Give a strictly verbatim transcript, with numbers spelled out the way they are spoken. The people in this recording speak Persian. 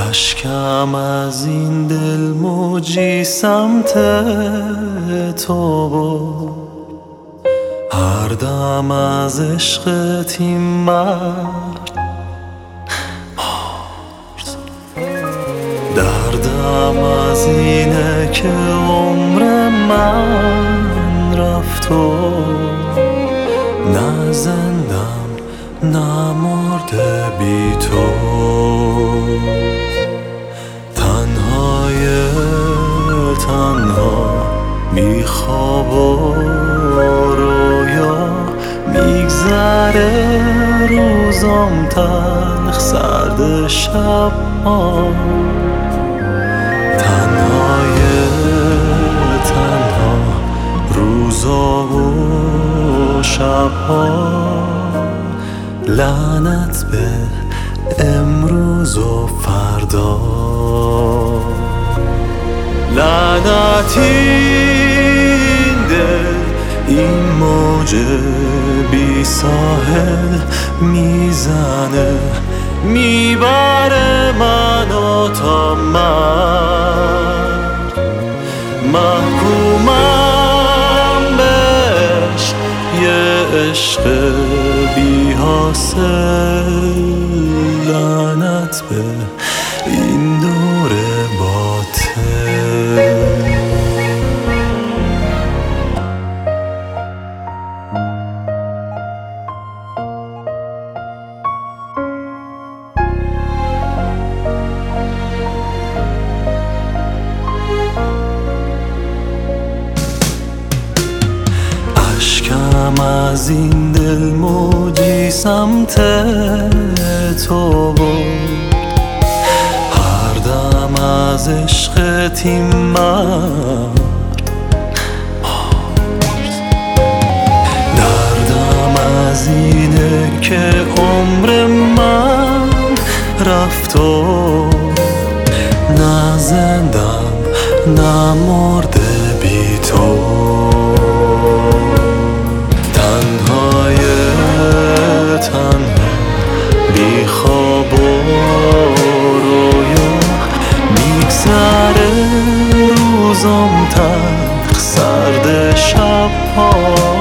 اشکم از این دل موجی سمت تو بود، هر دم از عشقت این مرد دردم از اینه که عمر من رفت و نه زندم نه مرده بی تو. تنهای تنها میخواب و رویا میگذره روزام تلخ سرد شب ها. تنهای تنها روزا و شب ها، لعنت به امروز و فردا. لعنت این دل این موج بی ساحل میزنه میبره منو تا مرگ. محکومم بهش یه عشق بی حاصل، لعنت به این دور باطل. اشکم از این دل موجی سمت تو بود، هر دم از عشقت این مرد دردم از اینه که عمر من رفت و نه زندم نه مرده بی تو. تنهای تنها بی خواب و رویا میگذره روزم تلخ سرد شب ها.